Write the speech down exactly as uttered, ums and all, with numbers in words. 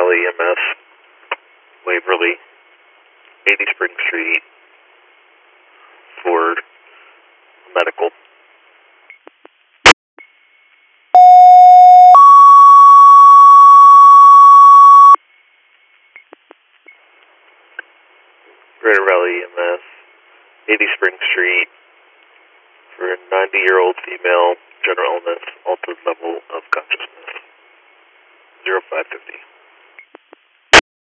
Valley E M S, Waverly, eighty Spring Street, for medical. Greater Valley E M S, eighty Spring Street, for a ninety-year-old female, general illness, altered level of consciousness, zero five fifty.